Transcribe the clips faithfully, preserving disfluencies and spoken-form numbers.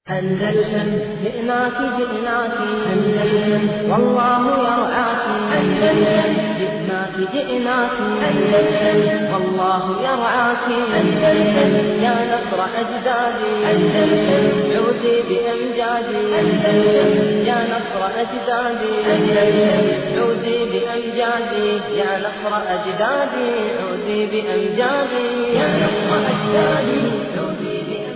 أندلسن جئناك جئناك أندلسن والله يرعاك أندلسن جئناك جئناك أندلسن والله يرعاك أندلسن يا نصر أجدادي أندلسن عودي بأمجادي أندلسن يا نصر أجدادي أندلسن عودي بأمجادي يا نصر أجدادي عودي بأمجادي يا نصر أجدادي عودي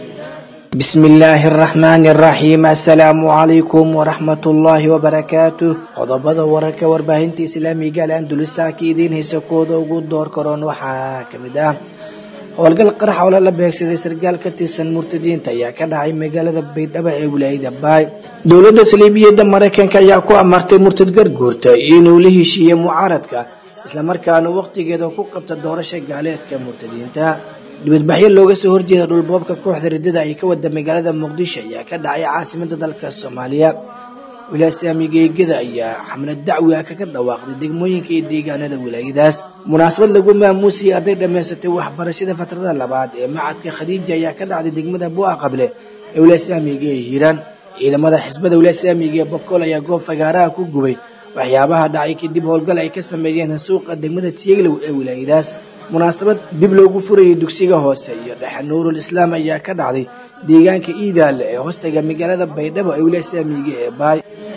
بسم الله الرحمن الرحيم السلام عليكم ورحمة الله وبركاته qodobada wararka warbaahinta islaamiga ee Andalus saakiidin heesakooda ugu door karoon waxa kamid ah howlgal qarax oo la beegsaday sargaal ka tirsan murtadiinta ayaa ka dhacay magaalada Baydhabo ee wilaayada Baay dawladda Saldhigyada Mareykanka ayaa ku amartay murtad garguurta inuu la heshiiyo mucaaradka isla markaana waqtigeeda ku qabta doorasho gaaleedka murtadiinta dibadbaxyo looga soo horjeeda dhulboobka kooxda ridada ay ka wada magaalada Muqdisho ayaa ka dhacay caasimadda dalka Soomaaliya wilaayada Amigeegada ayaa xamlad dacwi ah ka dhawaaqday degmooyinka iyo deegaanada wilaayadaas munaasabad lagu maamuusay arday dhameysatay waxbarashada fatrada labaad ee macadka Khadiija ayaa ka dhacday degmada Buuqa Qable ee wilaayada Amigeega Hiiraan ciidamada xisbada wilaayada Amigeega Boqol ayaa goob fagaaraha ku gubay waxyaabaha dhacay kadib howlgal ay ka sameeyeen suuqa degmada Tiyaglow ee wilaayadaas munaasabad dib loogu furayay dugsiga hoose iyo dhexe Nuurul Islaam ayaa ka dhacday deegaanka Iidaale ee hoostaga magaalada Baydhabo ee wilaayada Amigeega ee Baay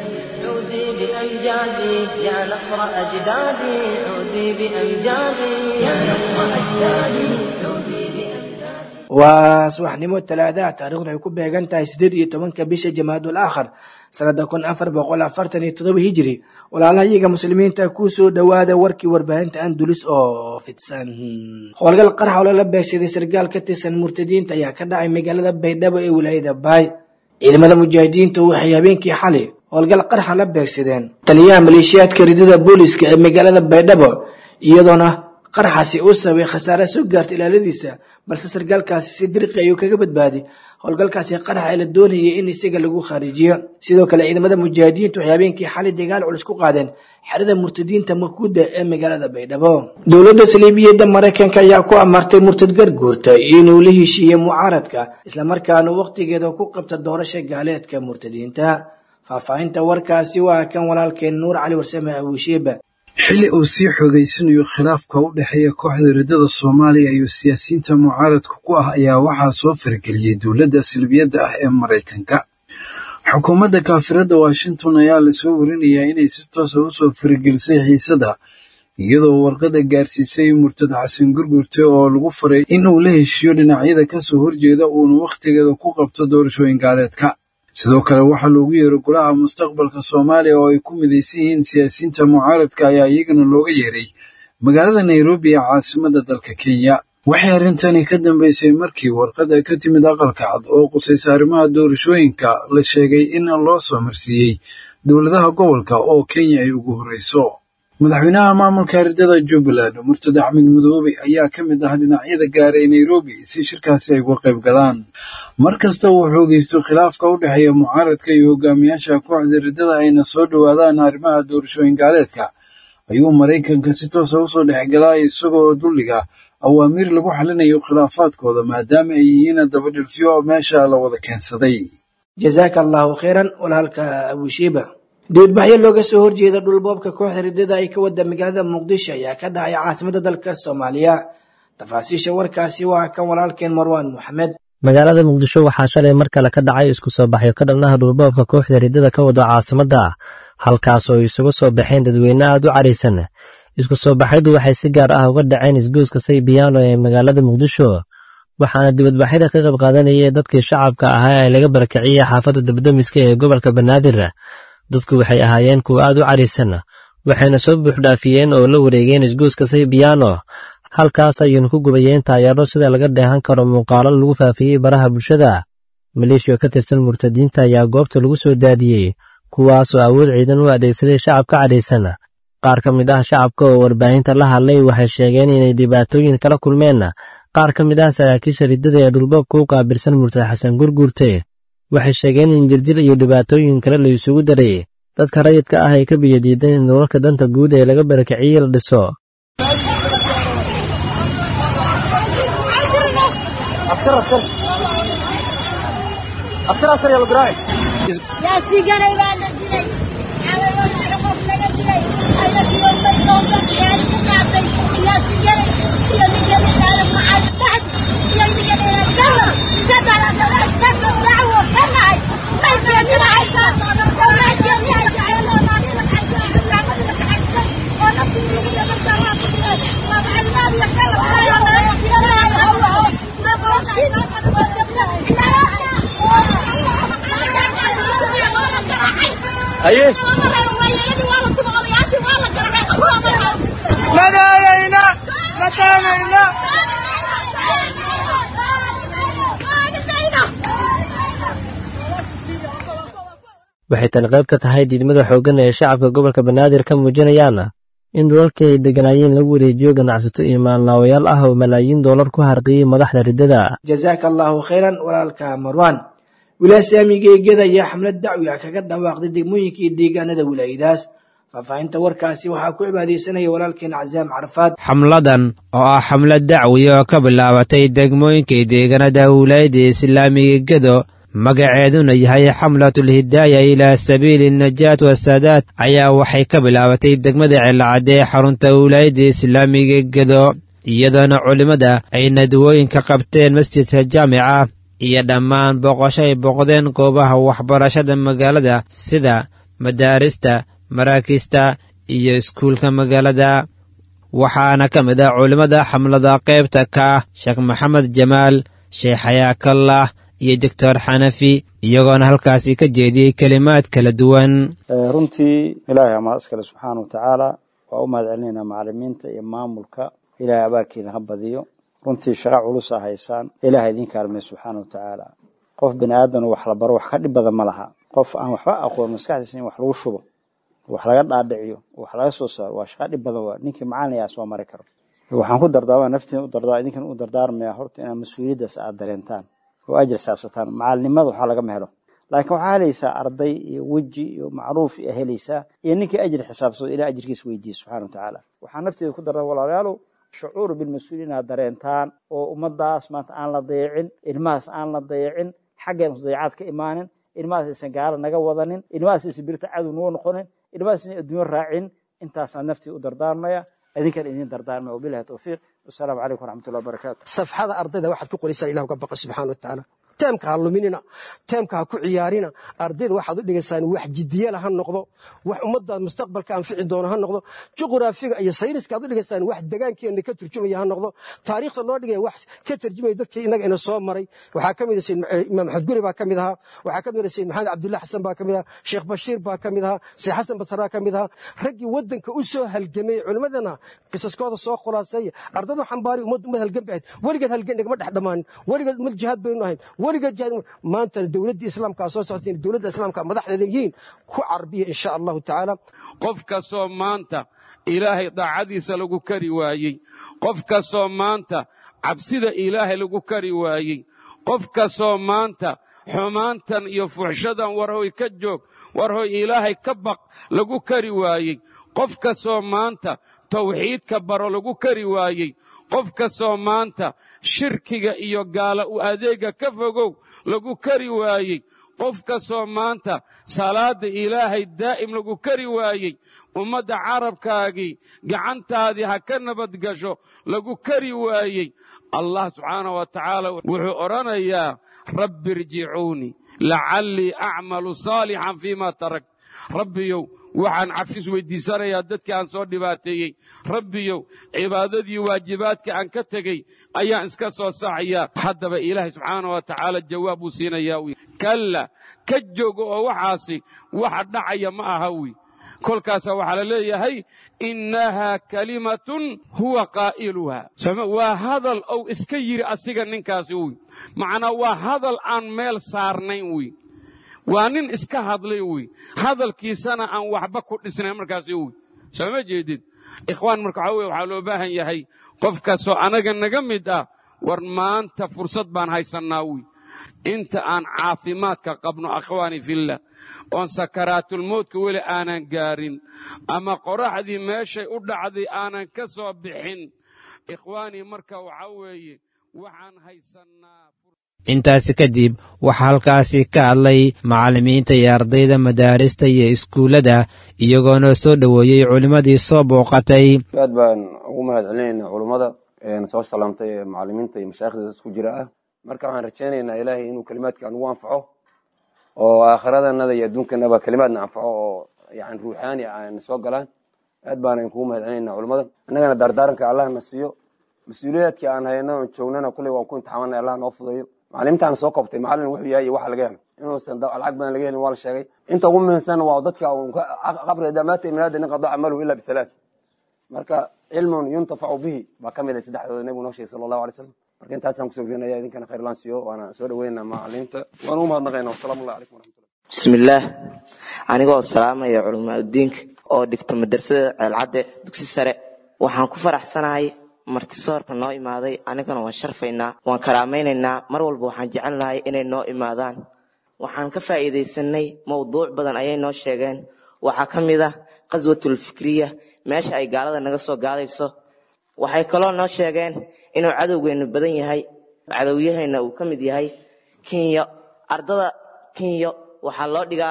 عودي بأمجادي يا نصر أجدادي عودي بأمجادي يا نصر أجدادي عودي بأمجادي وصباحنimo talaada taariikhdu ay ku beegan tahay sideed iyo tobanka bisha Jamaadul Aakhir sanada kun afar boqol afartan iyo toddoba hijri walaalahayaga muslimiinta ku soo dhawaada warkii warbaahinta Andalus oo fidsan howlgal qarax oo la beegsaday sargaal ka tirsan murtadiinta ayaa ka dhacay magaalada Baydhabo ee wilaayada Baay ciidamada mujaahidiinta waxay habeenkii xalay howlgal qarax la beegsadeen taliyaha maleeshiyaadka ridada booliska ee magaalada Baydhabo iyadoona qaraxaasi uu sabay khasaare soo gaartay ilaaladiisa balse sargaalkaasi si dirqi ayuu kaga badbaaday howlgalkaasi qarax ay la doonayay in isaga lagu kharijiyo sidoo kale ciidamada mujaahidiintu waxay habeenkii xalay dagaal culus ku qaadeen xerada murtadiinta Makuuda ee magaalada Baydhabo dawladda Saldhigyada Mareykanka ayaa ku amartay murtad garguurta inuu la heshiiyo mucaaradka isla markaana waqtigeeda ku qabta doorasho gaaleedka murtadiinta faafahinta warkaasi waa kan walaalkeen Nuur Cali Warsame Abuushiba xilli uu sii xogeysanayo khilaafka u dhaxeeya kooxda ridada Soomaaliya iyo siyaasiyiinta mucaaradka ku ah ayaa waxaa soo fargeliyay dawladda Saldhigyada ah ee Mareykanka xukuumadda kaafirada Washington ayaa la soo warinayaa inay si toos ah u soo fargelisay xiisada iyadoo warqada gaarsiisay murtad Xasan Gurgurte oo lagu faray in uu la heshiiyo dhinacyada ka soo horjeeda uuna waqtigeeda ku qabto doorashooyin gaaleedka sidoo kale waxaa loogu yeeray golaha mustaqbalka Soomaaliya oo ay ku midaysan yihiin siyaasiyiinta mucaaradka ayaa iyagana looga yeeray magaalada Nairobi ee caasimadda dalka Kenya waxay arrintani ka dambeysay markii warqada ka timid aqalka cad oo qusaysa arrimaha doorashooyinka la sheegay in loo soo marsiiyey dowladaha gobolka oo Kenya ay ugu horeyso madaxweynaha maamulka ridada Jubbaland Murtada Axmed Madoobe ayaa ka mid ah dhinacyada gaaray Nairobi si shirkaasi ay uga qayb galaan markasta uu xoogeysto khilaafka u dhaxeeya mucaaradka iyo hogaamiyaasha kooxda ridada ayna soo dhawaadaan arrimaha doorashooyin gaaleedka ayuu Mareykanka si toos ah u soo dhexgalay isagoo dulliga awaamiir lagu xalinayo khilaafaadkooda maadaama ay yihiin dabadhilfyo meesha la wada keensaday jazakallahu khairan walaalka Abuushiba dibadbaxyo looga soo horjeeda dhulboobka kooxda ridada ay ka wada magaalada Muqdisho ayaa ka dhacay caasimadda dalka Soomaaliya tafaasiisha warkaasi waa kan walaalkeen Marwan Maxamed magaalada Muqdisho waxaa shalay mar kale ka dhacay isku soo baxyo ka dhalnaha dhulboobka kooxda ridada ka wada caasimadda halkaas oo isugu soo baxeen dadweyne aad u careysan isku soo baxyadu waxay si gaar ah uga dhaceen isgoyska Saybiyaano ee magaalada Muqdisho waxaana dibadbaxyada ka qayb qaadanayay dadkii shacabka ahaa ee laga barakiciyay xaafadda Dabdamiska ee gobolka Banaadir dadku waxay ahaayeen kuwa aad u careysan waxayna soo buux dhaafiyeen oo la wareegeen isgoyska Saybiyaano halkaas ayaynu ku gubayeen taageero sida laga dheehan karo muuqaalo lagu faafiyay baraha bulshada maleeshiya ka tirsan murtadiinta ayaa goobta lagu soo daadiyay kuwaas oo awood ciidan u adeegsaday shacabka careysan qaar ka mid ah shacabka oo warbaahinta la hadlay waxay sheegeen inay dhibaatooyin kala kulmeen qaar ka mid ah saraakiisha ridada ee dhulboobka u qaabilsan murtad Xasan Gurgurte waxay sheegeen in jirdil iyo dhibaatooyin kale la isugu daray dadka rayidka ah ay ka biyadiideen in nololka danta guud ee laga barakiciyay la dhiso أسرع أسرع يا القراعي يا سيجارة يا نجلي على وجه رقم نجلي أنا في يوم بيوم يا نجلي يا سيجارة يا نجلي على معاد بعد يا نجلي يا كلا كذا كذا كذا دعوة كذا ما يجي عايزة ما يجي عايزة على ما نقول عايزة نعمل لك عايزة وأنا في يوم بيوم ما بعلنا يا كلا يا الله ما بوصي أيه ماذا علينا متى علينا waxay tan qayb ka tahay diidmada xooggan ee shacabka gobolka banaadir ka muujinayaan in dhulalkii ay deganaayeen lagu wareejiyo ganacsato iyo maalnaawayaal ah oo malaayiin doolar ku harqiyey madaxda riddada. jazaaka allaahu khayran walaalka marwaan. wilaayada amigeegada ayaa xamlad dacwi ah kaga dhawaaqday degmooyinka iyo deegaanada wilaayadaas. faahfaahinta warkaasi waxaa ku cibaadaysanaya walaalkeen cazaam carfaad. xamladan oo ah xamlad dacwi oo ka bilaabatay degmooyinka iyo deegaanada wilaayada islaamiga gedo magaceeduna yahay xamlatul hidaaya ilaa sabiili najaat wasaadaad ayaa waxay ka bilaabatay degmada celacadde ee xarunta wilaayada islaamiga gedo iyadoona culimmada ay nadwooyinka qabteen masjidka jaamica iyo dhammaan booqasho ay booqdeen goobaha waxbarashada magaalada sida madaarista maraakiista iyo iskuulka magaalada waxaana ka mid ah culimmada xamlada qaybta ka ah sheekh maxamed jamaal sheekh xayaakallah iyo doctor xanafi iyagoona halkaasi ka jeediyey kelimaad kala duwan. runtii ilaahay ama iskale subxaana wa tacaala waa u mahad celinaynaa macallimiinta iyo maamulka ilaahay abaarkiina ha badiyo runtii shaqa culus ah haysaan ilaahay idin kaalmay subxaana wa tacaala qof bini aadan wax la baro wax ka dhib badan ma laha qof aan waxba aqoon maskaxdiisa in wax lagu shubo wax laga dhaadhiciyo wax laga soo saaro waa shaqa dhib badan waa ninkii macallin ayaa soo mari karo waxaan ku dardaarmaa naftiin u dardaa idinkan u dardaarmaya horta inaad mas-uuliyaddaas aad dareentaan oo ajir xisaabsataan macallimada waxaa laga helo laakiin waxaa helaysaa arday iyo weji iyo macruuf iyo helaysaa iyo ninkii ajir xisaabsado ilaa ajirkiisa weydiiyo subxaana wa tacaala waxaan nafteeda ku dardaa walaalayaalow shucuur bilmas-uuliin inaad dareentaan oo ummadaas maanta aan la dayacin ilmahaas aan la dayacin xaggeen dayacaad ka imaanin ilmahaas aysan gaalo naga wadanin ilmahaas aysan birta cadow noo noqonin ilmahaas aysan adduunyo raacin intaasaan nafteeda u dardaarmaya idinkan idin dardaarmaya wabillahi tawfiiq والسلام عليكم ورحمة الله وبركاته. صفحة أرضنا واحد كقول يسأل الله وقبق سبحانه وتعالى. تامك هاللوميننا تامك هكوعيارنا أرضنا واحد اللي جسان واحد جدية لها النقطة ومدة المستقبل كان في عندنا هالنقطة جغرافيا أي سيرس كذا اللي جسان واحد دجان كي إنك ترجمة هالنقطة تاريخ الله اللي واحد كترجمة يدك إنك إن الصوم مري وحكم يدسين إمام حجوري باكم ذا وحكم يدسين محمد عبد الله حسن باكم ذا شيخ بشير باكم ذا سي حسن بصرا كم ذا رجي ودن كأسه هالجميع علماءنا قصص كذا الصاق خلاصية أرضنا حنباري ومد مد هالجنب ورقة هالجنب ما تحدمان ورقة من الجهاد بينهم ورقة ما أنت دولة الإسلام كأساس دولة الإسلام كمدح الدين كو عربية إن شاء الله تعالى قف كسومانتا إلهي ضعدي سلقو كري وايي قف كسومانتا عبسيدا إلهي لقو كري وايي قف كسومانتا حمانتا يفحشدا ورهوي كجوك ورهوي إلهي كبق لقو كري وايي قف كسومانتا توحيد كبرو لقو كري وايي qof kastoo maanta shirkiga iyo gaala u adeega ka fogow lagu kari waayey qof kastoo maanta salaada ilaahay daa'im lagu kari waayey ummadda carabkaagii gacantaadii ha ka nabad gasho lagu kari waayey allah subxaanahu wa tacaala wuxuu odhanayaa rabbi irjicuunii lacallii acmalu saalixan fiima tarakt rabbiyow waxaan cafis weydiisanayaa dadkii aan soo dhibaateeyey rabbiyow cibaadadii waajibaadka aan ka tegey ayaan iska soo saxayaa haddaba ilaahay subxaana wa tacaala jawaab uu siinayaa kalla ka joogo oo waxaasi waxa dhacaya ma aha wi kolkaasa waxaa la leeyahay innahaa kalimatun huwa qaa'iluhaa waa hadal ou iska yidhi asiga ninkaasi wi macnaa waa hadal aan meel saarnayn wi waa nin iska hadlay wey hadalkiisana aan waxba ku dhisnayn markaasi wey soo ma jeedid ikhwaan marka waxaa weye waxaa loo baahan yahay qof kastoo anaga naga mid ah war maanta fursad baan haysannaa wey inta aan caafimaadka qabno akhwaani fillah oon sakaraatulmowdka weli aanan gaarin ama qoraxdii meeshay u dhacday aanan ka soo bixin ikhwaanii marka waxaa weeye waxaan haysannaa intaasi kadib waxaa halkaasi ka hadlay macallimiinta iyo ardayda madaarista iyo iskuullada iyagoona soo dhoweeyey culimmadii soo booqatay. aad baan ugu mahad celinaynaa culummada soo salaamtay ee macallimiinta iyo mashaayikhda isku jira ah. marka waxaan rajaynaynaa ilaahay inuu kalimaadka ugu anfaco oo aakhiradannada iyo adduunkanaba kalimaadna anfaco oo yani ruuxaani aan soo galaan. aad baan kugu mahad celinaynaa culummada. annagana dardaaranka allah na siiyo, mas-uuliyaadkii aan hayno oon joognana kuley waan ku imtixaamanay, allah noo fudayo. macalimiintaan soo koobtay macallin wuxuu yahay iyo waxa laga helo inuusan lacag badan laga helin waa la sheegay. inta ugu muhiimsan waa dadka qabriga dhammaatay minaada nin qada camaluhu illa bisalaat. marka cilmun yuntafacu bihi baa ka mid ah saddexdooda nabigu noo sheegay sallallahu alayhi wasallam. marka intaasaan kusoo geenayaa idinkana khayr laan siiyo waana soo dhaweynaa macallimiinta waan u mahadnaqaynaa. wasalaamu calaykum waraxmatullahi. bismillaah anigoo salaamaya culumaa diinka oo dhigta madrasada Ceelcadde dugsi sare. waxaan ku faraxsanahay martisoorka noo imaaday, anigana waan sharfaynaa, waan karaamaynaynaa. mar walba waxaan jecelnahay inay noo imaadaan. waxaan ka faa'iidaysanay mowduuc badan ayay noo sheegeen. waxaa ka mid ah qaswatul fikriya, meesha ay gaalada naga soo gaadayso. waxay kaloo noo sheegeen inuu cadowgeennu badan yahay, cadowyahayna uu ka mid yahay Kenya. ardada Kenya waxaa loo dhigaa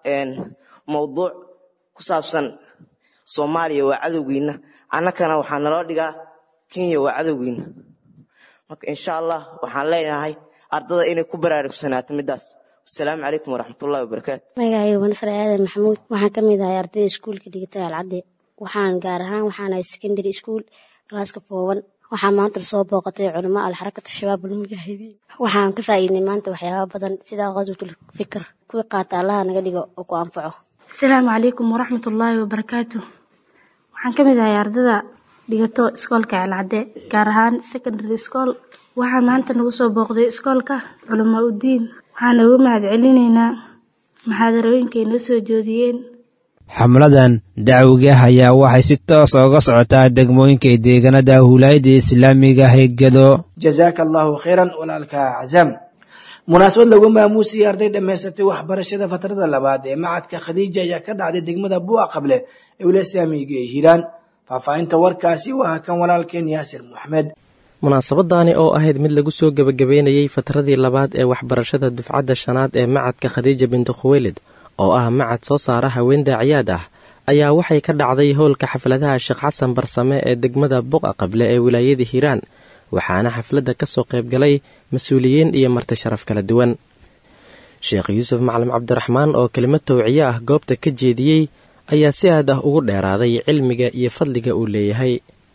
mowduuc ku saabsan Soomaaliya waa cadowgiina, annakana waxaa naloo dhigaa Kenya waa cadowgiina. marka insha Allah waxaan leenahay ardada inay ku baraarugsanaato midaas. assalaamu calaykum waraxmatullaahi wabarakaatu. magacayga waa Nasr Aadan Maxamuud. waxaan ka mid ahay ardayda iskuulka dhigata Ceelcadde. waxaan gaar ahaan waxaan ahay secondary school class-ka fooban. waxaan maanta soo booqatay culimo al-xarakatu shabaab al-mujaahidiin. waxaan ka faa'iidnay maanta waxyaabo badan sida qaswatul fikr. kuwa qaata Allah naga dhigo oo ku anfaco. assalaamu calaykum waraxmatullaahi wabarakaatu. waxaan ka mid ahay ardayda dhigato iskoolka Ceelcadde gaar ahaan secondary school. waxaan maanta nagu soo booqday iskoolka culimo u diin. waxaan ugu mahad celinaynaa muxaadarooyinka ay noo soo jeediyeen. xamladan dacwiga ayaa waxay si toos uga socotaa degmooyinka deegaanada huulayda islaamiga ah ee Gedo. jazaaka allahu khayran walaalka Azam. munaasabad lagu maamuusiyay arday dhammaysatay waxbarashada fatrada labaad ee macadka Khadiija ayaa ka dhacday degmada Buuqa Qable ee wilaayada islaamiga ee Hiiraan. faahfaahinta warkaasi waa kan walaalkeen Yaasir Maxmed. munaasabadani oo ahayd mid lagu soo gabagabeynayay fatradii labaad ee waxbarashada dufcadda shanaad ee macadka Khadiija binti Khuwaylid oo ah macad soo saara haween daaciyaad ah ayaa waxay ka dhacday howlka xafladaha Sheekh Xasan Barsame ee degmada Buuqa Qable ee wilaayada Hiiraan. waxaana xafladda ka soo qayb galay mas'uuliyiin iyo marti sharaf kala duwan. Sheekh Yuusuf Macalin Cabdiraxmaan oo kelimad tawciye ah goobta ka jeediyey ayaa si aad ah ugu dheeraaday cilmiga iyo fadliga uu leeyahay.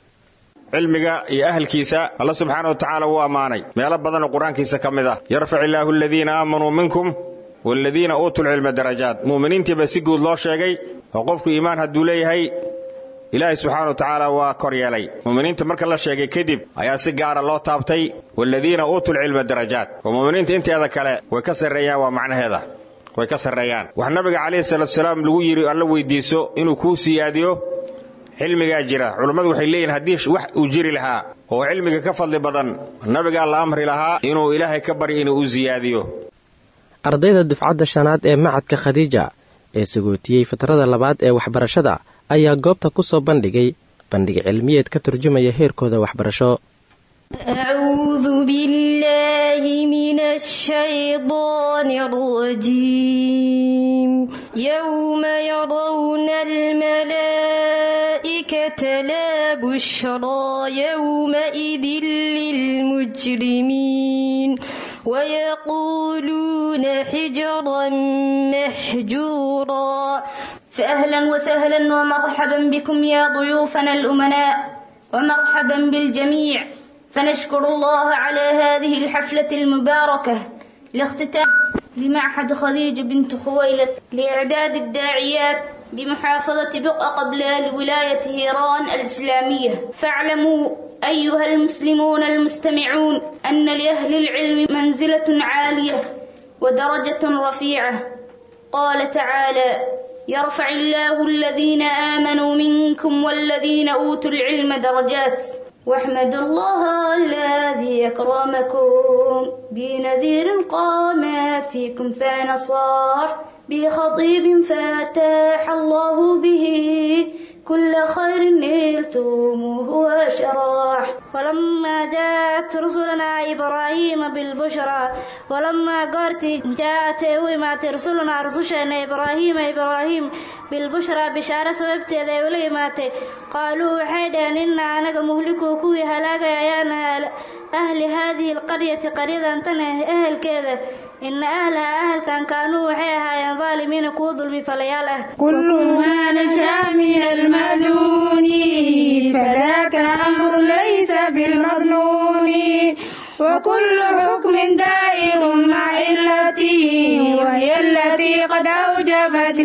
cilmiga iyo ahalkiisa Allah subxaanahu wa ta'aala wuu amaanay meelo badan oo quraankiisa ka mid ah. yarfa'illahu alladhiina aamanuu minkum walladhiina uutul ilma darajaat. muuminiintii ba si guud loo sheegay oo qofku iimaan hadduu leeyahay ilaahay subxaanahu wa ta'aala waa kor yeelay. muuminiinta marka la sheegay kadib ayaa si gaar ah loo taabtay walladhiina uutul ilma darajaat. oo muuminiinta inteeda kale way ka sareeyaan waa macnaheeda way ka sareeyaan. wax nabiga kaleey salaatu wasalaam lagu yiri alla weydiiso inuu ku siyaadiyo cilmiga jira. culimadu waxay leeyihiin haddii wax uu jiri lahaa oo cilmiga ka fadli badan nabiga la amri lahaa inuu ilaahay ka bari inuu u siyaadiyo. ardayda dufcadda shanaad ee macadka Khadiija ee sagootiyey fatrada labaad ee waxbarashada ayaa goobta ku soo bandhigay bandhig cilmiyeed ka turjumaya heerkooda waxbarasho. أعوذ بالله من الشيطان الرجيم يوم يرون الملائكة لا بشرى يومئذ للمجرمين ويقولون حجرا محجورا. فأهلا وسهلا ومرحبا بكم يا ضيوفنا الأمناء ومرحبا بالجميع. فنشكر الله على هذه الحفلة المباركة لاختتام لمعهد خديجة بنت خويلد لإعداد الداعيات بمحافظة بقعة قبلة لولاية هيران الإسلامية. فاعلموا أيها المسلمون المستمعون أن لأهل العلم منزلة عالية ودرجة رفيعة. قال تعالى يرفع الله الذين آمنوا منكم والذين أوتوا العلم درجات واحمدوا الله الذي أكرمكم بنذير قام فيكم فنصاح بخطيب فتح الله به كل خير نلتموه وشراح ولما جاءت رسلنا إبراهيم بالبشرى ولما قرت جاءت ومات رسلنا رسلنا إبراهيم إبراهيم بالبشرى بشارة سببت ذي ولي مات قالوا حيدا إنا أنا مهلكوا كوي هلاقا يانا أهل هذه القرية قرية تنه أهل كذا إن أهلها أهل كان كانوا وحيها ظالمين كو ظلمي فلياله كل ما نشا من المذون فذاك أمر ليس بالمظنون وكل حكم دائر مع علتي وهي التي قد أوجبت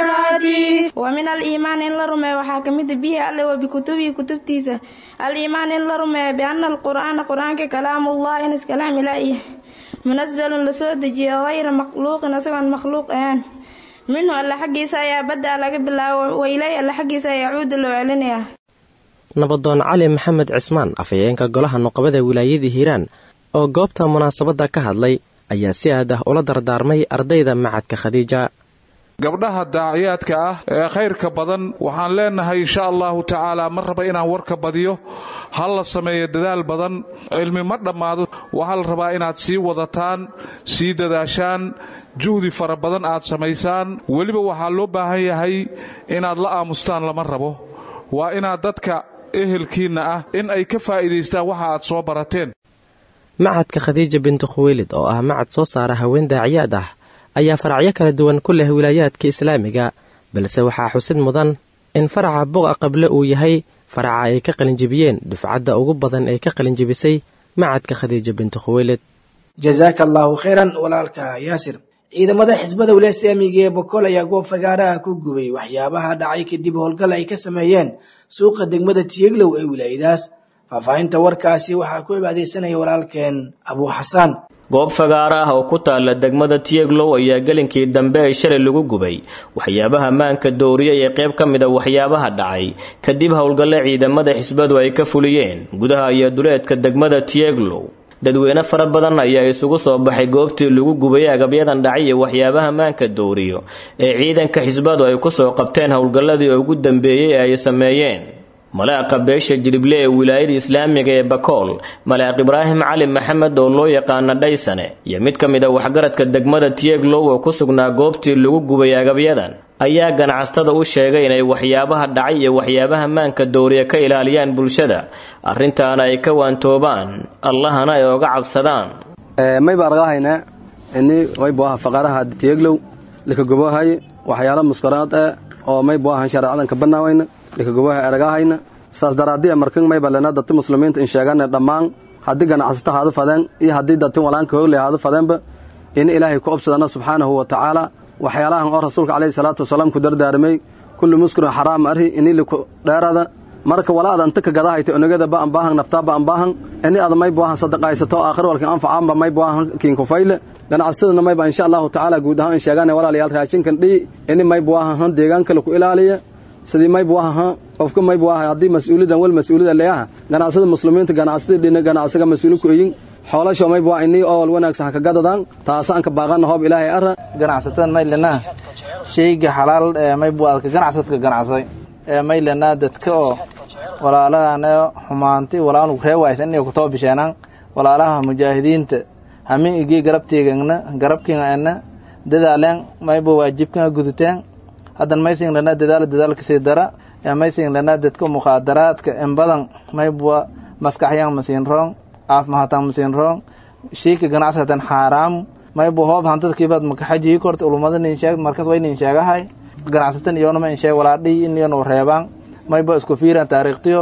لشراتي ومن الإيمان إن لرمي وحاكمت به الله وبكتبه كتبتيسة الإيمان إن لرمي بأن القرآن قرآن كلام الله إنس كلام إلهي منزل لسودجي غير مخلوق نسوا مخلوق آن منه alla xaqiisa ayaa badda laga bilaabo weylay alla xaqiisa ayaa cuud loo celinaya nabadoon cali maxamed cismaan afayeenka golaha nuqabada wilaayada hiiraan oo goobta munaasabada ka hadlay ayaa si aad ah ula dardaarmay ardayda macadka khadiija gabdhaha daaciyaadka ah ee khayrka badan waxaan leenahay insha allahu tacaala mar raba inaan warka badiyo hal la sameeyo dadaal badan cilmi ma dhammaado waxaa la rabaa inaad sii wadataan sii dadaashaan juhdi fara badan aad samaysaan weliba waxaa loo baahan yahay inaad la aamustaan lama rabo waa inaad dadka ehelkiinna ah in ay ka faa'iidaystaan waxa aad soo barateen macadka khadiija bintu khuweylid oo ah macad soo saara haween daaciyaad ah ayaa faracyo kala duwan ku leh wilaayaadka islaamiga balse waxaa xusid mudan in faraca buqa qable uu yahay faraca ay ka qalinjibiyeen dufcadda ugu badan ee ka qalinjibisay macadka khadiija bintu khuweylid jazaaka allaahu khayran walaalka yaasir ciidamada xisbada wilaayada islaamiga ee bokool ayaa goob fagaaraha ku gubay waxyaabaha dhacay kadib howlgal ay ka sameeyeen suuqa degmada tiyeglow ee wilaayadaas faahfaahinta warkaasi waxaa ku cibaadaysanaya walaalkeen abuu xasaan goob fagaara ah oo ku taala degmada tiyeglow ayaa gelinkii dambe ay shalay lagu gubay waxyaabaha maanka dooriya ee qayb ka mid a waxyaabaha dhacay kadib howlgalle ciidamada xisbadu ay ka fuliyeen gudaha iyo duleedka degmada tiyeglow dadweyne fara badan ayaa isugu soo baxay goobtii lagu gubay agabyadan dhacay iyo waxyaabaha maanka dooriyo ee ciidanka xisbadu ay ku soo qabteen howlgalladii ugu dambeeyey ee ay sameeyeen malaaqa beesha jirible ee wilaayada islaamiga ee bakool malaaq ibraahim cali maxamed oo loo yaqaana dhaysane iyo mid ka mid a waxgaradka degmada tiyeglow oo ku sugnaa goobtii lagu gubay agabyadan ayaa ganacsatada u sheegay inay waxyaabaha dhacay iyo waxyaabaha maanka dooriya ka ilaaliyaan bulshada arrintaana ay ka waantoobaan allahana ay oga cabsadaan mayba argaahayna ini waybuaha faqaraha tiyeglow likagobohay waxyaalo muskaraad ah oo maybuahan sharcadan ka banaawayna likagoboha argaahayna saas daraadiya markan mayba lena dadti muslimiinta in sheegana dhammaan haddii ganacsata haada fadeen iyo haddii dadti walaanka hoogley haada fadeenba in ilaahay ku obsadana subxaanahu wa tacaala waxyaalahan oo rasuulka calayhi salaatu wasalaam ku dardaarmay kullu muskirin xaraam arhi ini liku dheerada marka walaada anta ka gadahayta onagada ba'an baahan naftaa ba'an baahan ini ada may buahan sadaqaysato aakhir walkan anfacaanba may buahan kiin kufayle ganacsatadana mayba insha allahu tacaala guud ahaan in sheegaana walaalayaal raashinkan dhihi ini may buahan deegaanka laku ilaaliya sidii may buahan qofka may buahan haddii mas-uuliyadan wal mas-uuliyada leeyaha ganacsada muslimiinta ganacsatada dhina ganacsaga mas-uuli ku eyin xoolasho may buahan inii ool wanaagsan ka gadadaan taasaan ka baaqana hoob ilaahay ara ganacsatada may lenaa shayga xalaal ee may buadka ganacsadka ganacsay ee may lenaa dadka oo walaalahan xumaanti walaalku reewaysan inay ku toobisheenaan walaalaha mujaahidiinta hamin igi garabteegana garabkiina dadaaleen mayba waajibkana guduteen hadan maysin lana dadaal dadaalka si dara ee maysin lana dadka muqaadaraadka in badan mayba maskaxyan masiin roon caafimaadka masiin roon shayga ganacsadan xaraam mayba hoob hantadkiibad makaxaji korta ulumada in sheeg markas way in sheegahay ganacsatan iyo nama in sheeg walaadhi in iyo reebaan mayba isku fiiran taariikhtiyo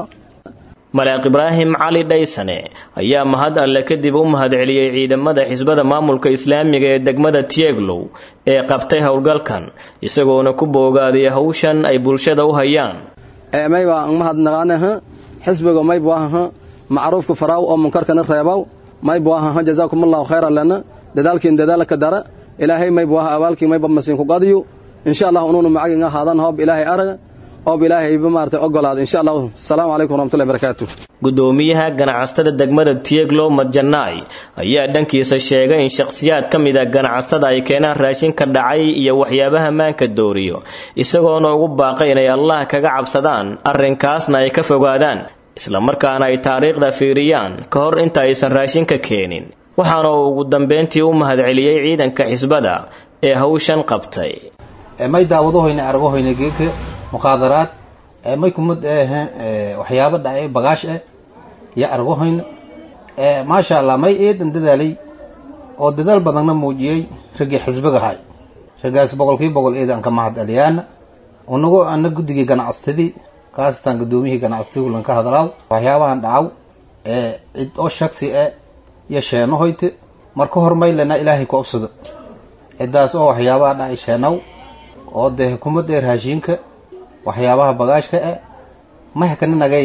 malaaq ibraahim cali dhaysane ayaa mahad alle kadib u mahad celiyey ciidamada xisbada maamulka islaamiga ee degmada tiyeglow ee qabtay howlgalkan isagoona ku boogaaday hawshan ay bulshada u hayaan ee mayba mahad naqanaha xisbiga mayba ha macruufka faraaw oo munkarkana reebaw mayba ha jazaakumullahu khayran lana dadaalkiin dadaalka dara ilaahay mayba abaalkii mayba masiin ku qadiyo insha Allah inuu macagin ahaadan hoob ilaahay araga oo ilaahayba maartay ogolaado insha Allah. Assalaamu alaykum warahmatullahi wabarakatuh. gudoomiyaha ganacsatada degmada Tieglow Madjanaay ayaa dhankiisa sheegay in shakhsiyaad ka mid ah ganacsatada ay keenaan raashin ka dhacay iyo waxyaabaha maanka dooriyo isagoona ugu baaqay inay Allah kaga cabsadaan arrinkaasna ay ka fogaadaan isla markaana ay taariikhda fiiriyaan ka hor inta aysan raashinka keenin waxaana uu ugu dambeyntii u mahadceliyay ciidanka xisbada ee hawshan qabtay may daawadohoyna argohoyna geeka muqaadaraad may kumad ee waxyaabo dhacay bagaash ah ya argohoyna ee ma sha Allah may eedan dadaalay oo dadaal badanna muujiyay ragii xisbiga hay ragaas boqolkiiba boqol eedan ka mahad aliyana unagu ana gudiga ganacsatadii kaastan gudoomiyihii ganacsiga lan ka hadalaa waxyaabahan dhacaw ee cid oo shakhsi ah yeesheeno hoyte marka hormaylana ilaahay ku obsado cidaas oo waxyaabaha dhacay sheenow oo de hukuumadda raashinka waxyaabaha bagaashka ah ma hakana nagay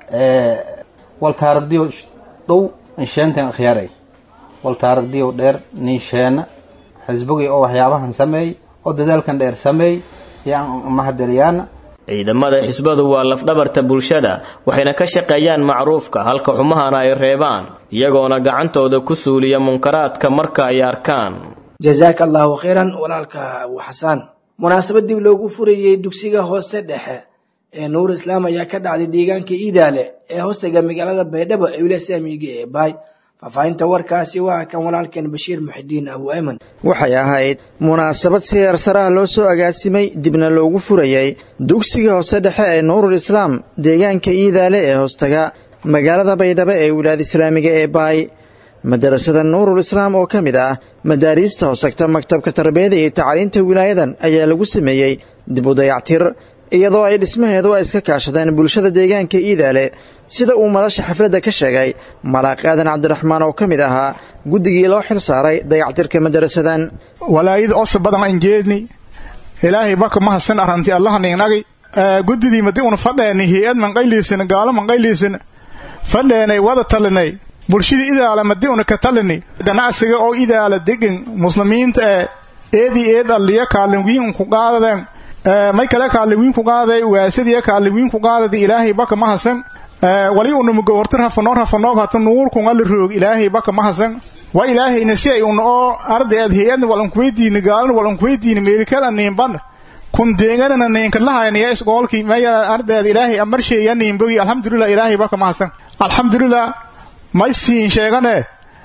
ee wal taardiyo dhow in sheantan khiyaaray wal taardiyo dheer nin sheena xisbiga oo waxyaabahan sameey oo dadaalkan dheer sameey yaan mahadaliyana ciidamada xisbadu waa lafdhabarta bulshada waxayna ka shaqeeyaan macruufka halka xumahana ay reebaan iyagoona gacantooda ku suuliya munkaraadka marka ay arkaan jazakallahu khairan walaalka Abu Xasan munaasabad dib loogu furayay dugsiga hoose dhexe ee Nuur Islaam ayaa ka dhacday deegaanka Iidaale ee hoostaga magaalada Baydhabo ee wilaayada Saamiga ee Baay faafahinta warkaasi waa kan walaalkeen Bashiir Muxidiin Abu Ayman waxay ahayd munaasabad siyaar saraha loo soo agaasimay dibna loogu furayay dugsiga hoose dhexe ee Nuur Islaam deegaanka Iidaale ee hoostaga magaalada Baydhabo ee wilaayada Islaamiga ee Baay madrasada Nuur Islaam oo kamid ah madaarista hoosagta maktabka tarbiyada iyo tacliinta wilaayadan ayaa lagu sameeyay dib u dayactir iyadoo ay dhismaheedu ay iska kaashadeen bulshada deegaanka Iidaale sida uu madasha xafladda ka sheegay Malaaq Aadan Cabdiraxmaan oo kamid ahaa guddigii loo xil saaray dayactirka madrasadan walaayid oo sabadan injeedni ilaahay baka ma hasan aranti Allah ninagay guddigii madii uu fadheenay hay'ad man qayliisan gaalo man qayliisan fadheenay wada talanay bulshada Iidaale madii uu ka talanay ganacsiga oo Iidaale degan muslimiinta eedii eed alliya kaalin wiin ku qaadadeen may kala kaalin wiin ku qaaday waasidii kaalin wiin ku qaaday ilaahay baka ma hasan wali uu nugu hortar hafanoor hafanoor hata nuur ku ngal roog ilaahay baka ma hasan wa ilaahay nasiay uu oo ardeed hay'ad walan ku weydiin gaal walan ku weydiin meelkala neemban kun deegaanana neenka lahaynaya isgoolkii may ardeed ilaahay amar sheeyaneen bogi alxamdulillah ilaahay baka ma hasan alxamdulillah may siin sheegane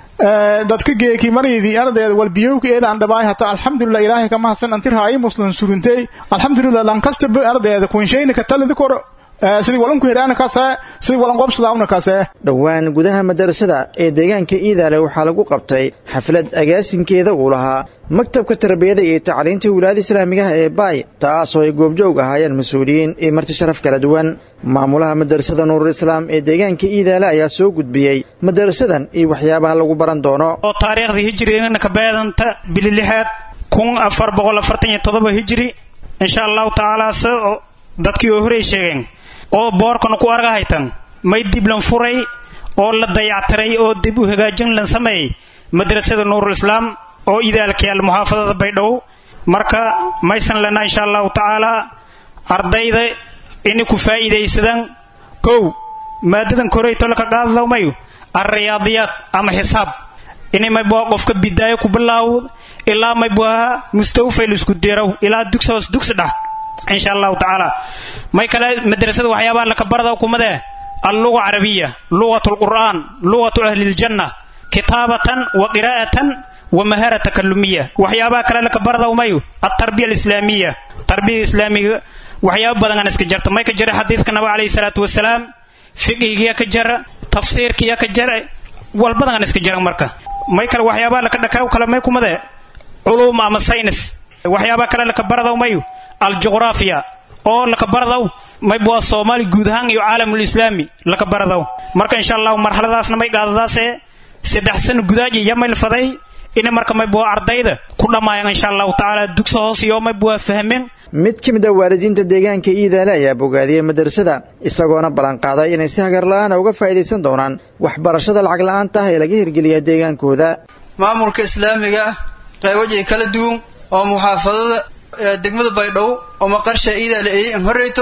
dadka geeki mareedii ardeed wal biyowka eedaan dhabaay hata alxamdulillah ilaahay kama hasan antir raay muslim surintay alxamdulillah lan kasta ardeed kun sheeyna ka talada kor sidii walan ku hiraana ka saa sidii walan qobsadaawna ka saa dhawaan gudaha madrasada ee deegaanka Iidaale waxa lagu qabtay xaflad agaasinkeeda uu lahaa maktabka tarbiyada iyo tacliinta wilaayada Islaamiga ee Baay taas oo ay goobjoog ahaayeen mas'uuliyiin ee marti sharaf kala duwan maamulaha madrasada Nuur Islaam ee deegaanka Iidaale ayaa soo gudbiyay madrasadan iyo waxyaabaha lagu baran doono oo taariikhda hijriga ka beedanta bililixaad kun afar boqol afartan iyo toddoba hijri insha Allah taala soo dadkii hore sheegeen oo boorkan ku argahaytan may dib lan furay oo la dayactiray oo dib u hagaajin lan sameeyay madrasada Nuur Islaam oo Iidaalka al muhaafadada Baydhabo marka maysan lana insha Allah taala ardayda in ku faa'iideysadaan kow maadadan koreyto la ka qaadado mayo ar-riyaadiyat ama xisaab inay may boo qofka bidaayo ku bilaawdo ilaa may boo mustawfil isku deerow ilaa dugsoos dugsi dhax insha Allah taala may kala madrasada waxyaabaha la ka barado kumada اللغة العربية لغة القرآن لغة أهل الجنة كتابة وقراءة ومهارة تكلمية وحيابا كلا لك برضا ومايو التربية الإسلامية التربية الإسلامية وحيابا بدنا نسكجرت ما يكجر حديث كنبي عليه الصلاة والسلام فقه كيا كجر تفسير كيا كجر والبدنا نسكجر مركا ما يكلا وحيابا لك دكاو كلا ما يكون ماذا علوم أم الساينس وحيابا كلا لك برضا ومايو الجغرافيا oo la ka barado may boo Soomaali guud ahaan iyo caalamul islaami la ka barado marka insha Allah marxaladaasna may qaadadaas saddex sano gudaaji yamal faday in marka may boo ardayda ku dhamaayaan insha Allah taala dugsi hoos iyo may boo fahmeen mid kamid ah waalidiinta deegaanka Iidaale ayaa bogaadiyay madrasada isagoona balan qaaday inay si hagar la'aan uga faa'iideysan doonaan waxbarashada lacag la'aanta ah ee laga hirgeliyay deegaankooda maamulka islaamiga qaybaha kala duwan oo muhaafadada degmada Baydhabo oo maqarsha Iidaale ay horeyto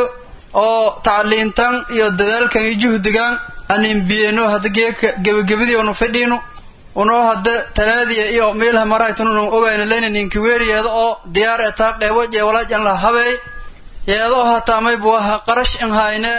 oo tacliintan iyo dadaalkan iyo juhdigan anin biyeno hadda geeka gebagabadii onu fadhiino unoo hadda talaadiya iyo meelaha maraytanu ogayna leyna ninki weeriyeeda oo diyaar ee taa qeybo jee walaajan la habay yeedoo hataa may buaha qarash in hayne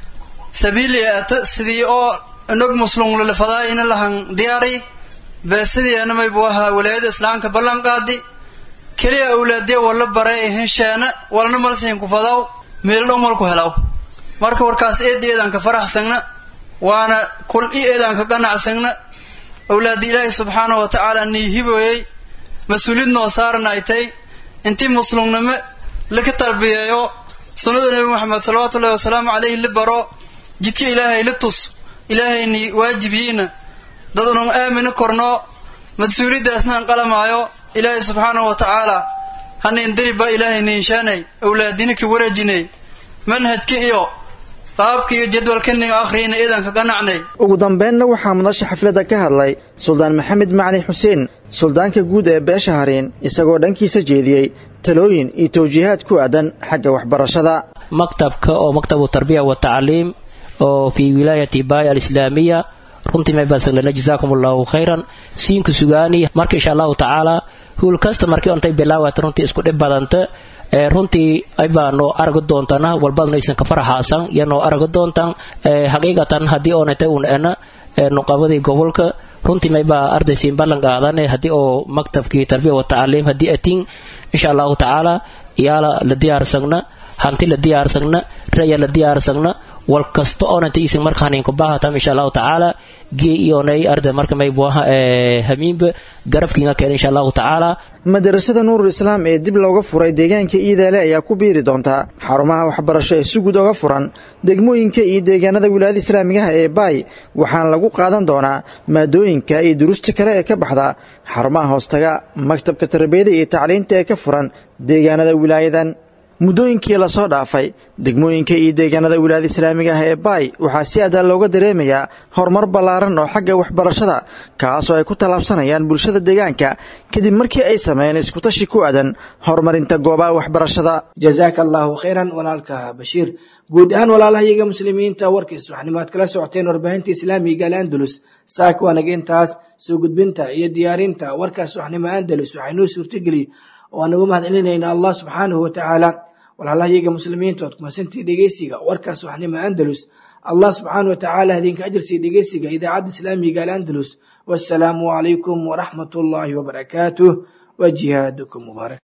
sabiili ata sidii oo nog muslum la fadaayina lahan diyaari beesidiina may buaha walaayada islaamka ballan qaadi kaliya awlaadiya wala baray heshaana walna malsiin ku fadaw meel dhow malku helaw marka warkaas eedeedan ka faraxsana waana kul eedan ka ganacsana awlaad ilaahi subhanahu wa ta'ala ni hiboyay mas'uuliyad noo saarnaaytay intii muslimnimo la ka tarbiyeeyo sunnada nabi muhammad sallallahu alayhi wasallam alayhi libaro jidka ilaahay la tus ilaahay ni waajibiina daduna aamina korno mas'uuliyadaasna qalamaayo ilaahi subhanahu wa ta'ala hanin diriba ilaahay ni shaanay awlaadina ka wareejinay manhajka iyo qaabka iyo jadwalkan akhriina eedan ka ganacnay ugu dambeynna waxaa madasha xafladda ka hadlay suldaan maxamed macali xuseen suldaanka guud ee beesha Hareen isagoo dhankiisa jeediyay talooyin iyo tawjiihaad ku aadan xagga waxbarashada maktabka oo maktabu tarbiya wa ta'liim oo fi wilayati Baay al-Islaamiya runtii ma baasan lana jazaakumullahu khayran siinka sugaani marka insha Allah ta'ala hul kasta markii ontay bilaawat runtii isku dhib badanta ee runtii ay baano arag doontana walbadna aysan ka faraxaasan iyano arag doontan ee haqiiqatan hadii oo natay un ana nuqabadii gobolka runtii may baa ardaysiin ballan qaadan hadii oo maktabkii tarbiya wa ta'liim hadii atiin insha Allah ta'ala iyala la diyaarsagna hanti la diyaarsagna raya la diyaarsagna wal kasto oo natay isin markaan in ku baahatam insha Allah ta'ala gee iyonay arday marka may buaha ee hamiinba garabkiina keen insha Allah ta'ala madrasada nuurul islaam ee dib looga furay deegaanka Iidaale ayaa ku biiri doonta xarumaha waxbarasho ee si guud uga furan degmooyinka iyo deegaanada wilaayada islaamiga ah ee Baay waxaan lagu qaadan doonaa maadooyinka iyo duruusta kale ee ka baxda xarumaha hoostaga maktabka tarbiyada iyo tacliinta ee ka furan deegaanada wilaayadan muddooyinkii la soo dhaafay degmooyinka iyo deegaanada wilaayada islaamiga ah ee Baay waxaa si aad looga dareemayaa horumar ballaaran oo xagga waxbarashada kaas oo ay ku talaabsanayaan bulshada deegaanka kadib markii ay sameeyeen isku tashi ku aadan horumarinta goobaha waxbarashada jazaakallahu khayran walaalka bashiir guud ahaan walaalahayaga muslimiinta warkiis waxnimaad kala socoteen warbaahinta islaamiga al-Andalus saak wanaag intaas soo gudbinta iyo diyaarinta warkaas waxnimo Andalus waxaynu suurtageli oo anagu mahadcelinayna Allah subhanahu wa ta'ala walaalahayaga muslimiinta oo kuma santii dhageysiga warkaas waxnimo Andalus Allah subhanahu wa ta'ala hadinka ajirsi dhageysiga idaacada islaamiga al-Andalus wassalamu alaykum wa rahmatullahi wa barakatuh wa jihadukum mubarak